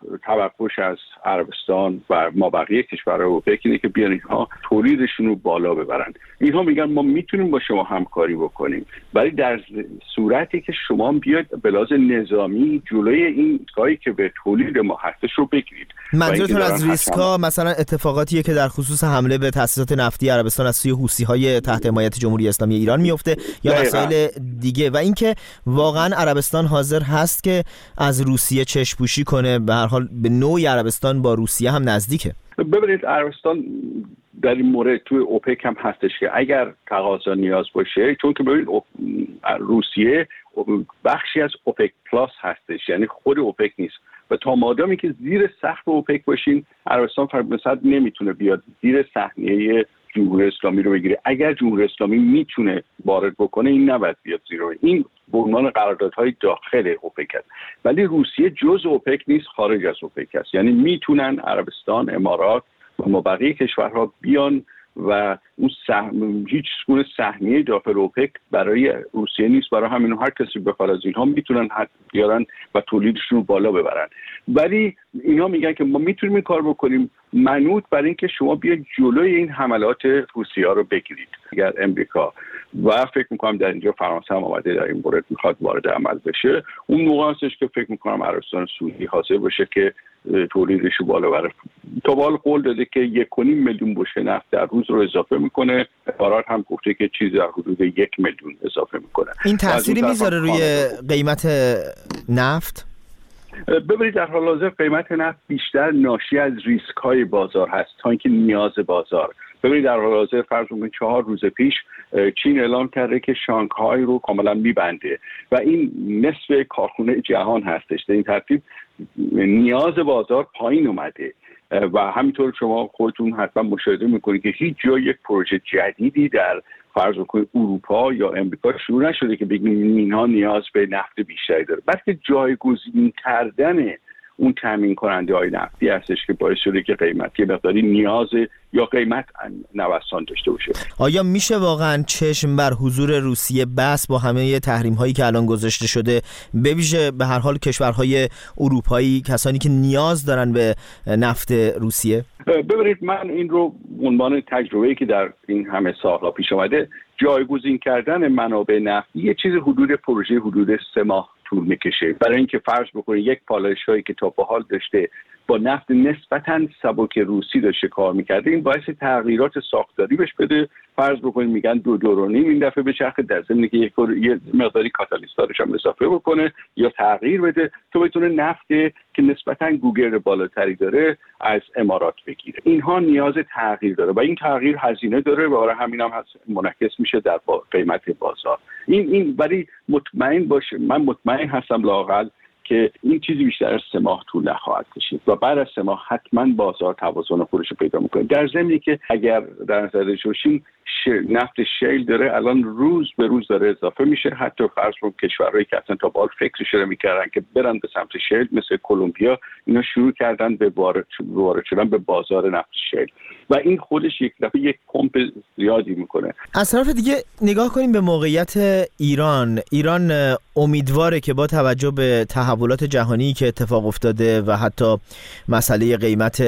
توقعش از عربستان و ما بقیه کشورهای اوپک اینه که بیان اینها تولیدشون رو بالا ببرن. اینها میگن ما میتونیم با شما همکاری بکنیم، ولی در صورتی که شما بیاید به لحاظ نظامی جلوی این کاری که به تولید ما هستش رو بگیرید.
منظورتون از ریسکا مثلا اتفاقاتیه که در خصوص حمله به تأسیسات نفتی عربستان از سوی حوثی‌های تحت حمایت جمهوری اسلامی ایران میفته یا مسائل دیگه، و اینکه واقعا عربستان حاضر هست که از روسیه چشم‌پوشی کنه؟ به هر حال به نوعی عربستان با روسیه هم نزدیکه.
ببینید عربستان در این مورد توی اوپک هم هستش که اگر تقاضا نیاز باشه، چون که ببینید روسیه بخشی از اوپک پلاس هستش، یعنی خود اوپک نیست، و تا مادامی که زیر سقف اوپک باشین عربستان مثلا نمیتونه بیاد زیر صحنه جمهوری اسلامی رو بگیره. اگر جمهوری اسلامی میتونه وارد بکنه این نباید بیاد زیر این به عنوان قراردادهای داخل اوپک است، ولی روسیه جزء اوپک نیست، خارج از اوپک است. یعنی میتونن عربستان، امارات و بقیه کشورها بیان و اون هیچ گونه سهمیه داخل اوپک برای روسیه نیست. برای همین هر کسی بخواد از اینها میتونن بیارن و تولیدشون رو بالا ببرن، ولی اینها میگن که ما میتونیم این کار بکنیم منوط بر این که شما بیاید جلوی این حملات روسیه رو بگیرید. اگر امریکا و فکر میکنم در اینجا فرانسه هم آمده در این مورد میخواد وارد عمل بشه، اون موقع هستش که فکر میکنم عربستان سعودی حاضر باشه که تولیدش رو بالا بره. تا به حال قول داده که 1.5 میلیون بشکه نفت در روز رو اضافه میکنه. امارات هم گفته که چیزی در حدود 1 میلیون اضافه میکنه.
این تأثیری میذاره روی قیمت نفت؟
ببینید در حال حاضر قیمت نفت بیشتر ناشی از ریسک های بازار هست تا اینکه نیاز بازار. ببینید در حال حاضر فرض کنید 4 روز پیش چین اعلام کرده که شانگهای رو کاملا میبنده و این نصف کارخونه جهان هستش. در این ترتیب نیاز بازار پایین اومده و همینطور شما خودتون حتما مشاهده میکنید که هیچ جای یک پروژه جدیدی در فرض کنید اروپا یا امریکا شروع نشده که بگیم اینها نیاز به نفت بیشتری داره، بلکه جایگزین کردن اون تامین کننده های نفتی هستش که باعث شده که قیمتی مقداری نیاز یا قیمت نوسان داشته باشه.
آیا میشه واقعا چشم بر حضور روسیه بس با همه تحریم هایی که الان گذاشته شده، به ویژه به هر حال کشورهای اروپایی، کسانی که نیاز دارن به نفت روسیه؟
ببینید من این رو عنوان تجربه‌ای که در این همه سالها پیش اومده، جایگزین کردن منابع نفتی یه چیز حدود 3 ماه طول میکشه. برای اینکه فرض بکنید یک پالایشگاهی که تا به حال داشته با نفت نسبتاً سبک روسی داشته کار میکرده، این باعث تغییرات ساختاری بهش بده. فرض بکنید میگن 2.5 این دفعه به چرخ، در ضمن که یه مقداری کاتالیستارش هم اضافه بکنه یا تغییر بده تو بتونه نفت که نسبتاً گوگرد بالاتری داره از امارات بگیره. اینها نیاز تغییر داره و این تغییر هزینه داره و برای همین هم منعکس میشه در قیمت بازار. این ولی مطمئن باشه، من مطمئن هستم لااقل که این چیزی بیشتر از 3 ماه طول نخواهد کشید و بعد از 3 ماه حتما بازار توازن خودش رو پیدا میکنه. در ضمنی که اگر در نظر داشته باشین نفت شیل داره الان روز به روز داره اضافه میشه. حتی فرض کنید کشورهایی که اصلا تا به حال فکرش رو میکردن که برن به سمت شیل مثل کلمبیا، اینا شروع کردن به وارد شدن به بازار نفت شیل و این خودش یک دفعه یک پمپ زیادی میکنه.
از طرف دیگه نگاه کنیم به موقعیت ایران امیدواره که با توجه به تحولات جهانی که اتفاق افتاده و حتی مسئله قیمت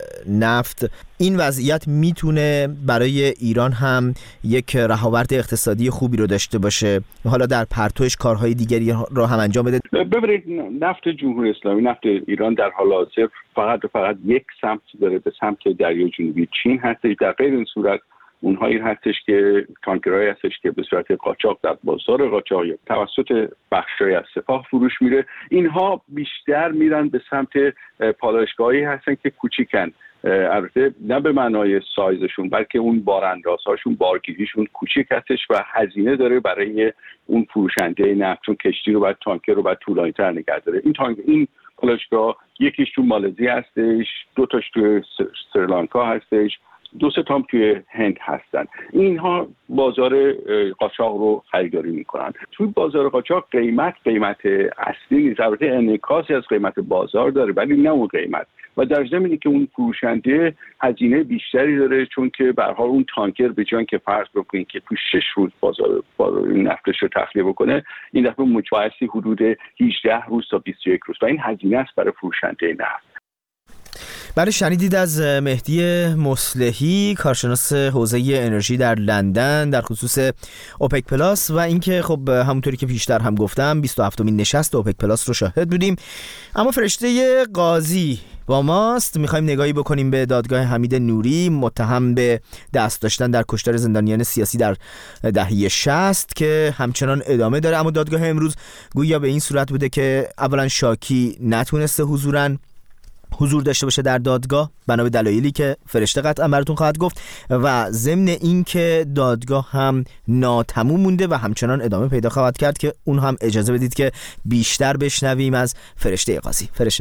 نفت، این وضعیت میتونه برای ایران هم یک رهاورد اقتصادی خوبی رو داشته باشه، حالا در پرتوش کارهای دیگری رو هم انجام بده.
ببینید نفت جمهوری اسلامی، نفت ایران در حال حاضر فقط یک سمت داره، به سمت دریای جنوبی چین هستش. در غیر این صورت اونهایی هستش که تانکرهایی هستش که به صورت قاچاق در بازار قاچاق یا توسط بخشای از سپاه فروش میره. اینها بیشتر میرن به سمت پالایشگاهایی هستن که کوچیکن، البته نه به معنای سایزشون بلکه اون باراندازهاشون، بارگیریشون کوچیک هستش و هزینه داره برای اون فروشنده نفت، چون کشتی رو باید، تانکر رو باید طولانی‌تر نگه داره. این پالایشگاه یکیش تو مالزی هستش، 2 تاش تو سریلانکا هستش، 2-3 تا توی هند هستن. اینها بازار قاچاق رو خریداری میکنن. توی بازار قاچاق قیمت اصلی نیست، البته انعکاسی از قیمت بازار داره ولی نه اون قیمت، و در ضمن که اون فروشنده هزینه بیشتری داره، چون که به هر حال اون تانکر به جای که فرض بکنید که تو 6 روز بازار نفتش رو تخلیه بکنه، این دفعه متوسط حدود 18 روز تا 21 روز و این هزینه است برای فروشنده نفت.
برای شنیدید از مهدی مصلحی، کارشناس حوزه انرژی در لندن در خصوص اوپک پلاس و اینکه خب همونطوری که پیشتر هم گفتم 27مین نشست اوپک پلاس رو شاهد بودیم. اما فرشته قاضی با ماست. میخوایم نگاهی بکنیم به دادگاه حمید نوری، متهم به دست داشتن در کشتار زندانیان سیاسی در دهه 60 که همچنان ادامه داره. اما دادگاه امروز گویا به این صورت بوده که اولا شاکی نتونسته حضور داشته باشه در دادگاه بنا به دلایلی که فرشته قطعا براتون خواهد گفت، و ضمن این که دادگاه هم ناتموم مونده و همچنان ادامه پیدا خواهد کرد که اون هم اجازه بدید که بیشتر بشنویم از فرشته قاضی. فرشته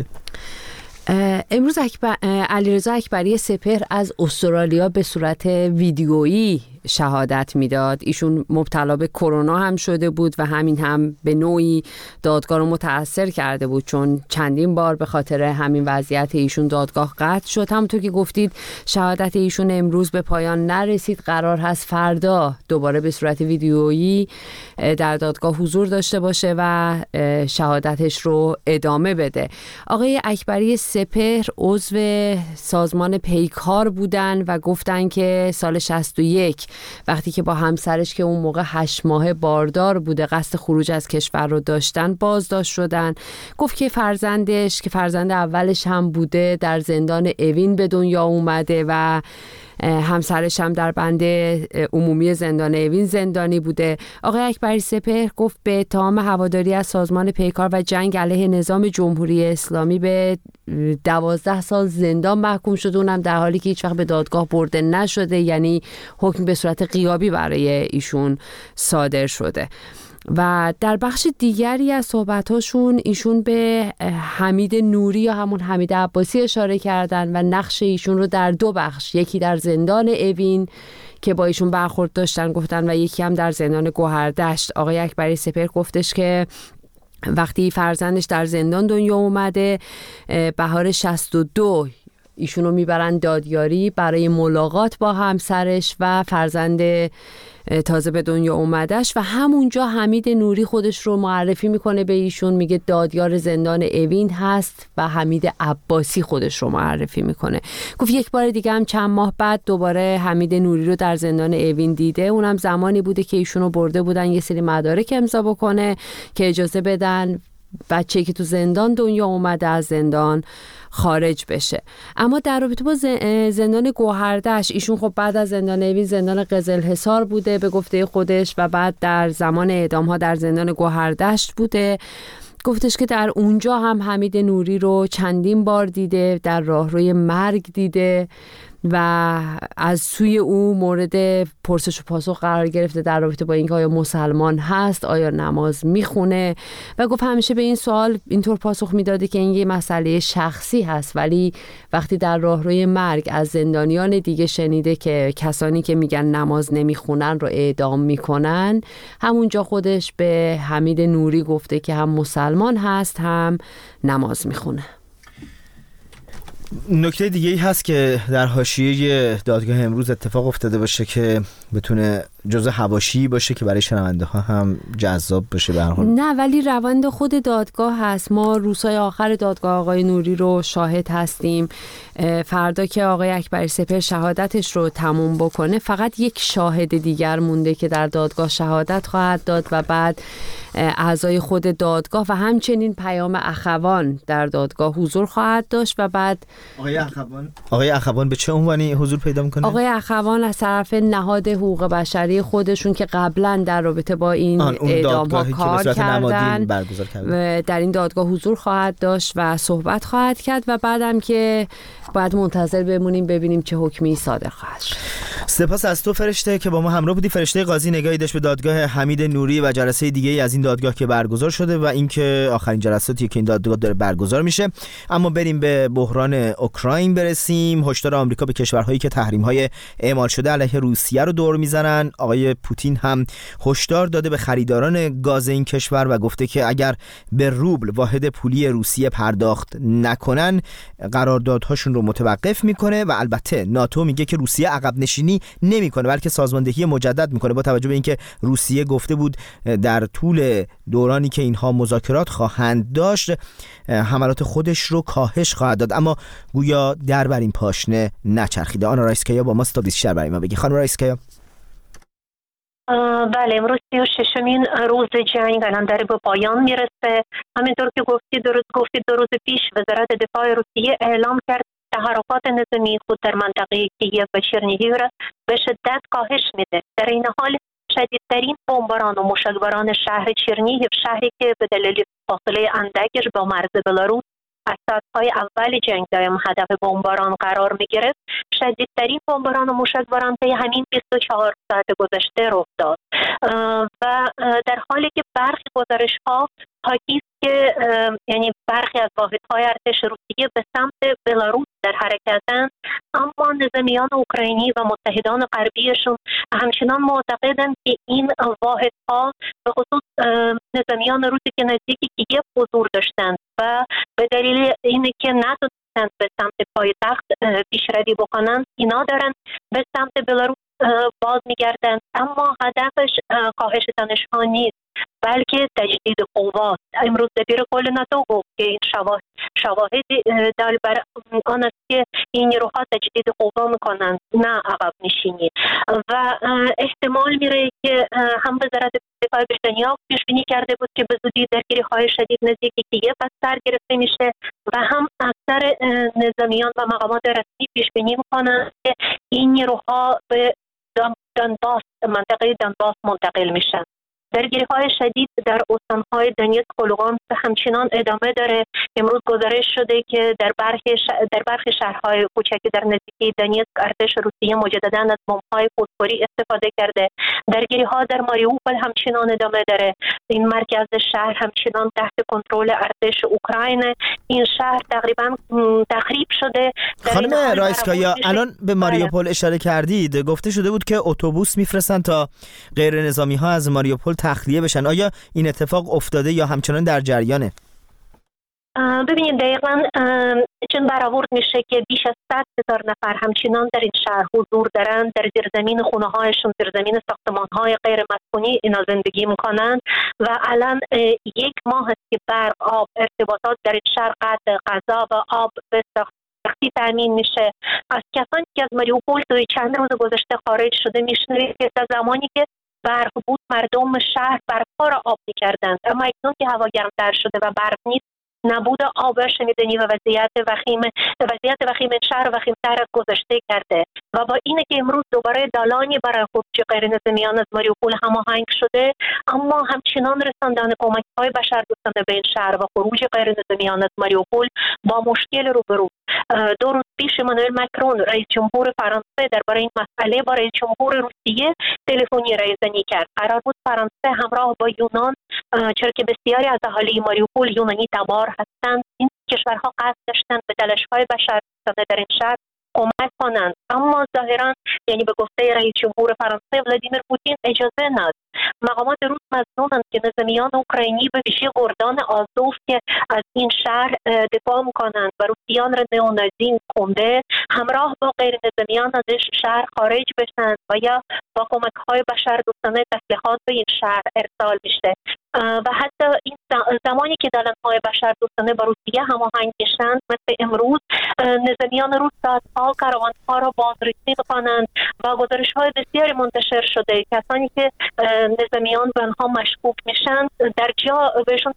امروز علیرضا اکبری سپهر از استرالیا به صورت ویدیویی شهادت میداد. ایشون مبتلا به کرونا هم شده بود و همین هم به نوعی دادگاه رو متاثر کرده بود، چون چندین بار به خاطر همین وضعیت ایشون دادگاه قطع شد. همونطور که گفتید شهادت ایشون امروز به پایان نرسید، قرار هست فردا دوباره به صورت ویدیویی در دادگاه حضور داشته باشه و شهادتش رو ادامه بده. آقای اکبری سپهر عضو سازمان پیکار بودن و گفتن که سال 61 وقتی که با همسرش که اون موقع 8 ماه باردار بوده قصد خروج از کشور رو داشتن بازداشت شدن. گفت که فرزندش که فرزند اولش هم بوده در زندان اوین به دنیا اومده و همسرش هم در بند عمومی زندان اوین زندانی بوده. آقای اکبری سپهر گفت به اتهام هواداری از سازمان پیکار و جنگ علیه نظام جمهوری اسلامی به 12 سال زندان محکوم شده، اونم در حالی که هیچ وقت به دادگاه برده نشده، یعنی حکم به صورت غیابی برای ایشون صادر شده. و در بخش دیگری از صحبتاشون ایشون به حمید نوری یا همون حمید عباسی اشاره کردن و نقش ایشون رو در 2 بخش، یکی در زندان اوین که با ایشون برخورد داشتن گفتن و یکی هم در زندان گوهردشت. آقای اکبری سپهر گفتش که وقتی فرزندش در زندان دنیا اومده بهار 62 ایشونو میبرن دادیاری برای ملاقات با همسرش و فرزند تازه به دنیا اومدش و همونجا حمید نوری خودش رو معرفی میکنه به ایشون، میگه دادیار زندان اوین هست و حمید عباسی خودش رو معرفی میکنه. گفت یک بار دیگه هم چند ماه بعد دوباره حمید نوری رو در زندان اوین دیده، اونم زمانی بوده که ایشون رو برده بودن یه سری مدارک امضا بکنه که اجازه بدن بچه‌ای که تو زندان دنیا اومده از زندان خارج بشه. اما در رابطه با زندان گوهردشت ایشون خب بعد از زندان اوین زندان قزلحصار بوده به گفته خودش و بعد در زمان اعدام‌ها در زندان گوهردشت بوده. گفتش که در اونجا هم حمید نوری رو چندین بار دیده، در راهروی مرگ دیده و از سوی او مورد پرسش و پاسخ قرار گرفته در رابطه با اینکه آیا مسلمان هست، آیا نماز میخونه و گفت همیشه به این سوال اینطور پاسخ میداده که این یه مسئله شخصی هست، ولی وقتی در راهروی مرگ از زندانیان دیگه شنیده که کسانی که میگن نماز نمیخونن رو اعدام میکنن، همونجا خودش به حمید نوری گفته که هم مسلمان هست هم نماز میخونه.
نکته دیگه ای هست که در حاشیه دادگاه امروز اتفاق افتاده باشه که بتونه جزء حواشی باشه که برای شنونده ها هم جذاب باشه به هر حال؟
نه، ولی روند خود دادگاه هست. ما روزهای آخر دادگاه آقای نوری رو شاهد هستیم. فردا که آقای اکبری سپهر شهادتش رو تموم بکنه فقط یک شاهد دیگر مونده که در دادگاه شهادت خواهد داد و بعد اعضای خود دادگاه و همچنین پیام اخوان در دادگاه حضور خواهد داشت و بعد
آقای اخوان به چه عنوانی حضور پیدا میکنه؟
آقای اخوان از طرف نهاد حقوق بشری دادگاهی خودشون که قبلا در رابطه با این اعدام‌ها کار کردن و در این دادگاه حضور خواهد داشت و صحبت خواهد کرد و بعدم که باید منتظر بمونیم ببینیم چه حکمی صادر خواهد شد.
سپاس از تو فرشته که با ما همراه بودی. فرشته قاضی نگاهی داشت به دادگاه حمید نوری و جلسه دیگه از این دادگاه که برگزار شده و اینکه آخرین جلساتی که این دادگاه داره برگزار میشه. اما بریم به بحران اوکراین برسیم. هشدار آمریکا به کشورهایی که تحریم‌های اعمال شده علیه روسیه رو دور میزنن. آقای پوتین هم هشدار داده به خریداران گاز این کشور و گفته که اگر به روبل واحد پولی روسیه پرداخت نکنن قراردادهاشون رو متوقف میکنه و البته ناتو میگه که روسیه عقب نشینی نمیکنه بلکه سازماندهی مجدد میکنه، با توجه به اینکه روسیه گفته بود در طول دورانی که اینها مذاکرات خواهند داشت حملات خودش رو کاهش خواهد داد، اما گویا در بر این پاشنه نچرخیده. آنا رایسکایا با ماست تا بیشتر برای ما بگی. خانم رایسکایا.
بله، امروز 36مین روز جنگ الان داره به پایان میرسه. همینطور که گفتید دو روز پیش وزارت دفاع روسیه اعلام کرد تحرکات نظامی خود در منطقه کییف و چرنیهیو را به شدت کاهش میده. در این حال شدیدترین بمباران و موشکباران شهر چرنیهیو، شهری که به دلیل فاصله اندکش با مرز بلاروس از ساعت‌های اول جنگ دائم هدف بمباران قرار می‌گرفت، شدیدترین بمباران و موشکباران طی همین 24 ساعت گذشته رخ داد و در حالی که برخی گزارش‌ها حاکی است که یعنی برخی از واحدهای ارتش روسیه به سمت بلاروس در حرکتند، اما نظامیان اوکراینی و متحدان غربیشون همچنان معتقدند که این واحدها به خصوص نظامیان روسی که نزدیک کییف حضور داشتند و به دلیل اینه که ندونستند به سمت پایتخت پیشروی بکنند، اینا دارن به سمت بلاروس باز میگردند، اما هدفش کاهش تنش‌ها نیست بلکه تجدید قوات. امروز دبیر کل ناتو گفت که این شواهد دال بر آن است که این نیروها تجدید قوا میکنند نه عقب نشینی و احتمال میره که هم وزارت دفاع بریتانیا پیش بینی کرده بود که به زودی درگیری‌های شدید نزدیک کییف از سر گرفته میشه و هم اکثر نظامیان و مقامات رسمی پیش بینی میکنند که این نیروها به دونباس، منطقه دونباس منتقل میشن. درگیری‌های شدید در استان‌های دونیتسک و لوگانسک همچنان ادامه داره. امروز گزارش شده که در برخی شهرهای کوچکی در نزدیکی دونیتسک ارتش روسیه مجدداً از بمب‌های فسفوری استفاده کرده. درگیری‌ها در ماریوپول همچنان ادامه داره. این مرکز شهر همچنان تحت کنترل ارتش اوکراین. این شهر تقریباً تخریب شده.
خانم رایسکایا، الان به ماریوپول اشاره کردید، گفته شده بود که اتوبوس میفرستن تا غیر نظامی‌ها از ماریوپول تخلیه بشن. آیا این اتفاق افتاده یا همچنان در جریانه؟
ببینید دقیقاً چون برآورد میشه که بیش از 100,000 نفر همچنان در این شهر حضور دارند، در زیرزمین خونه‌هایشون، زیرزمین ساختمان‌های غیر مسکونی اینا زندگی میکنن و الان 1 ماه است که برق، آب، ارتباطات در این شهر قطع، غذا و آب به سختی تامین میشه. از کسانی که از ماریوپول توی چند روز گذشته خارج شده میشنوید که تا زمانی که برق بود مردم شهر برق‌ها را آب می‌کردند، اما اکنون که هوا گرمتر شده و برق نیست، نبود آب شنیدنی و وضعیت وخیم شهر وخیم‌تر از گذشته کرده و با اینه که امروز دوباره دالانی برای خروج غیر نظامیان از ماریوپول هماهنگ شده، اما همچنان رساندن کمک‌های بشردوستانه به این شهر و خروج غیر نظامیان از ماریوپول با مشکل روبرو. 2 روز پیش امانوئل مکرون رئیس جمهور فرانسه درباره این مسئله با رئیس جمهور روسیه تلفنی رایزنی کرد. قرار بود فرانسه همراه با یونان، چرا که بسیاری از اهالی ماریوپول یونانی تبار هستند، این کشورها قصد داشتند به تلاش‌های بشردوستانه در این شهر کمک کنند، اما ظاهراً یعنی به گفته رئیس جمهور فرانسه ولادیمیر پوتین اجازه نداد. مقامات روس مظنونند که نظامیان اوکراینی به ویژه گردان آزوف که از این شهر دفاع میکنند و روسیان را نئونازی خونده همراه با غیر نظامیان از شهر خارج بشن و یا با کمک‌های بشردوستانه تسلیحات به این شهر ارسال میشه و حتی این زمانی که دلن‌های بشر دوستانه با روسیه هماهنگ میشن مثل امروز، نظامیان روس ساعت‌ها کاروان‌ها را بازرسی می‌کنند و گزارش‌های بسیاری منتشر شده کسانی که نظامیان به آنها مشکوک میشن در جا بهشون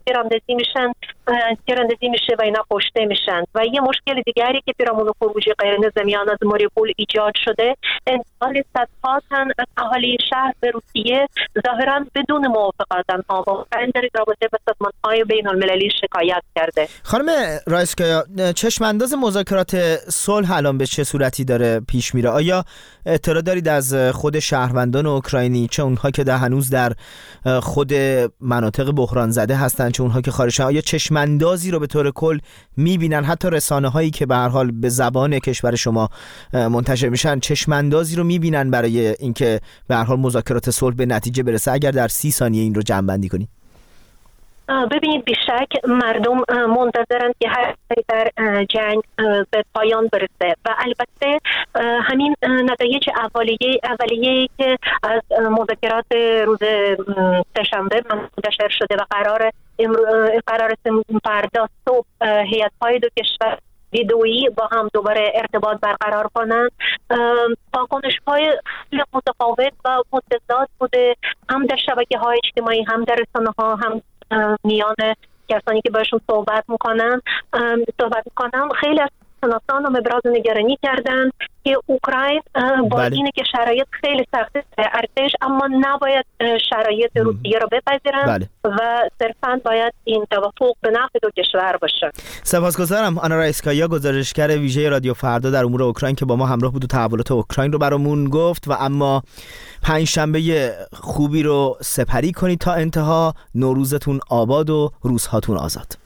تیراندازی میشه و اینا کشته میشن. و یه مشکل دیگری که پیرامون خروج غیر نظامیان از ماریوپول ایجاد شده، انتقال صدها تن از اهالی شهر به روسیه ظاهراً بدون موافقت آنها و در رابطه با سازمان‌های بین‌المللی شکایت کرده.
خانم رایسکایا، چشمانداز مذاکرات صلح الان به چه صورتی داره پیش میره؟ آیا اطلاع دارید از خود شهروندان اوکراینی، چه اونها که هنوز در خود مناطق بحران زده هستن چه اونها که خارجن، آیا چشماندازی رو به طور کل میبینن؟ حتی رسانه‌هایی که به هر حال به زبان کشور شما منتشر میشن چشماندازی رو میبینن برای اینکه به هر حال مذاکرات صلح به نتیجه برسه؟ اگر در 30 ثانیه این رو جمع‌بندی کنید.
ببینید، بیشک مردم منتظرند که هر در جنگ به پایان برسه و البته همین نتایج اولیه‌ای که از مذاکرات روز سه‌شنبه منتشر شده و قرار فردا صبح هیئت‌های دو کشور ویدئویی با هم دوباره ارتباط برقرار کنند، واکنش‌های متفاوت و متضاد بوده، هم در شبکه‌های اجتماعی، هم در رسانه‌ها، هم میان کسانی که باشون صحبت میکنن. خیلی از شناسان هم ابراز نگرانی کردن که اوکراین با اینه که شرایط خیلی سخته ارتش، اما نباید شرایط روسیه رو بپذیرن و صرفاً باید این توافق به نفع دو کشور باشه.
سپاسگزارم آنا رایسکایا، گزارشگر ویژه رادیو فردا در امور اوکراین که با ما همراه بود و تحولات اوکراین رو برامون گفت. و اما پنجشنبه خوبی رو سپری کنید تا انتها. نوروزتون آباد و روزهاتون آزاد.